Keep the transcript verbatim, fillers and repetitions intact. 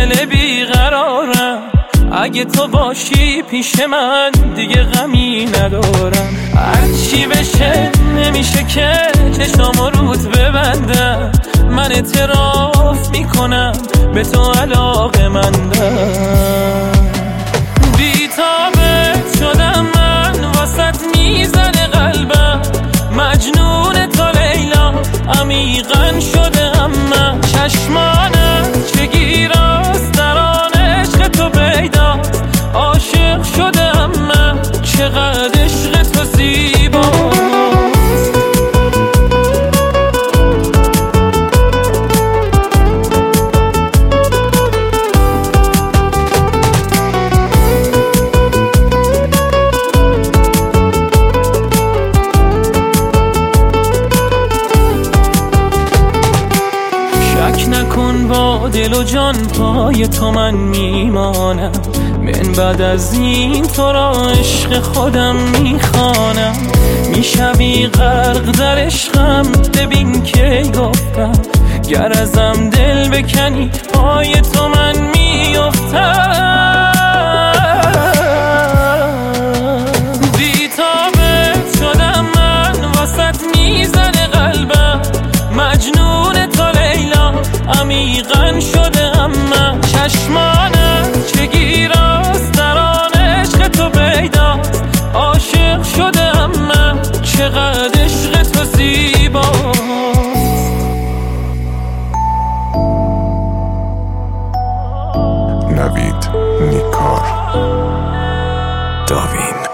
دل بیقرارم، اگه تو باشی پیش من دیگه غمی ندارم. هرچی بشه نمیشه که چشامو رود ببندم، من اعتراف میکنم به تو علاقه مندم. بی‌تابت شدم من واسط میزنه قلبم، مجنون تو لیلا عمیقا شدم من. چشمانت چه گیراست در آن عشق تو پیداست، عاشق شدم من چقدر عشق تو زیباست. نکن با دل و جان پای تو من میمانم، من بعد از این تو را عشق خودم میخوانم. میشوی غرق در عشقم ببین که گفتم، گر ازم دل بکنی پای تو من میافتم. بی‌تابت شدم من واسط میزنه قلبم، مجنون تو لیلا عمیقا شدم من. چشمانت چه گیراست در آن عشق تو پیداست، عاشق شدم من چقدر عشق تو زیباست. نوید نیکار داوین.